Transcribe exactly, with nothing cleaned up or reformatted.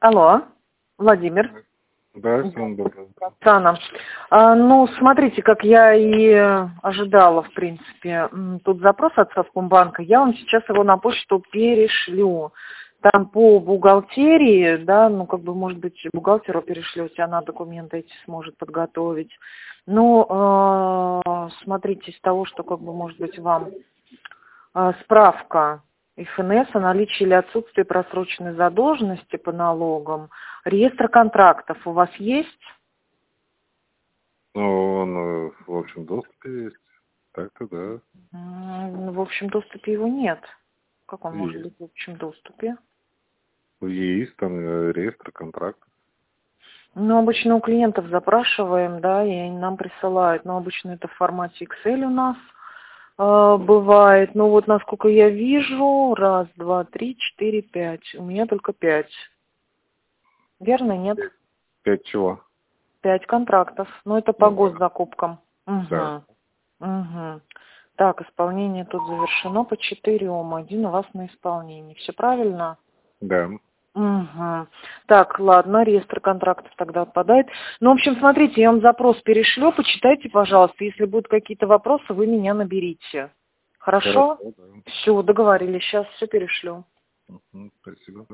Алло, Владимир. Да, всем доброго. Оксана. А, ну, смотрите, как я и ожидала, в принципе. М, Тут запрос от Совкомбанка. Я вам сейчас его на почту перешлю. Там по бухгалтерии, да, ну, как бы, может быть, бухгалтеру перешлете, она документы эти сможет подготовить. Ну, э, смотрите, из того, что, как бы, может быть, вам э, справка эф эн эс о наличии или отсутствии просроченной задолженности по налогам, реестр контрактов у вас есть? Ну, он э, в общем доступе есть. Так-то да. М, В общем доступе его нет. Как он может Есть. быть в общем доступе? Есть там э, реестр контрактов. Ну, обычно у клиентов запрашиваем, да, и они нам присылают. Но обычно это в формате Excel у нас э, бывает. Ну, вот насколько я вижу, раз, два, три, четыре, пять. У меня только пять. Верно, нет? Пять чего? Пять контрактов. Ну, это по Ну да. госзакупкам. Да. Угу. Угу. Так, исполнение тут завершено по четырем. Один у вас на исполнении. Все правильно? Да. Угу. Так, ладно, реестр контрактов тогда отпадает. Ну, в общем, смотрите, я вам запрос перешлю, почитайте, пожалуйста. Если будут какие-то вопросы, вы меня наберите. Хорошо? Хорошо, да. Все, договорились. Сейчас все перешлю. Мгм, спасибо.